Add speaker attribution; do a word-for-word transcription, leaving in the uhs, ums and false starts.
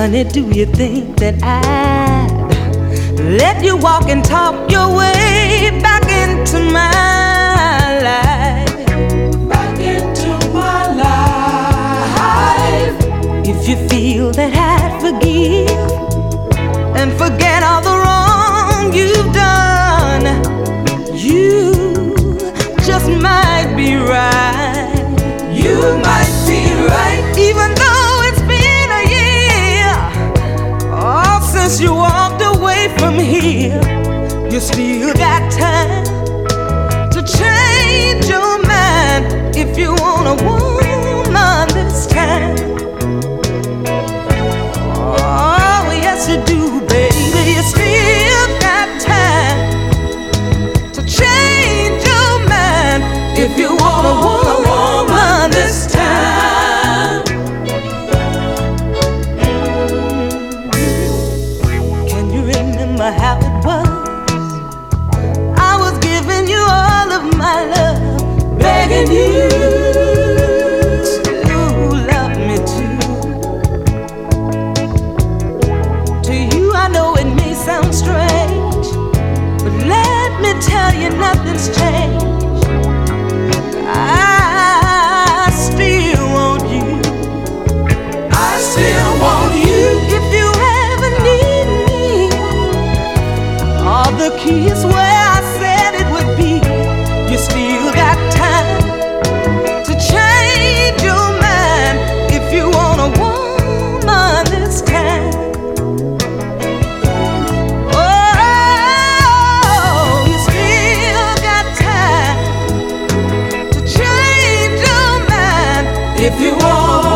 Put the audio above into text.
Speaker 1: Honey, do you think that I'd let you walk and talk your way back into my life?
Speaker 2: Back into my life.
Speaker 1: If you feel that I'd forgive and forget all the wrong you've done, you just might be right.
Speaker 2: You might be right.
Speaker 1: Even though it's been a year, oh, since you walked away from here, you still got time to change your mind if you want a woman this time. Oh, yes you do, baby. You still got time to change your mind if you want a woman this time. Can you remember how it was? I was giving you all of my love,
Speaker 2: Begging you
Speaker 1: to love me too. To you I know it may sound strange, but let me tell you nothing's changed. I still want you.
Speaker 2: I still want you.
Speaker 1: If you ever need me, all the keys where I said it would be. You still got time to change your mind if you want a woman this time. Oh, you still got time to change your mind
Speaker 2: If you want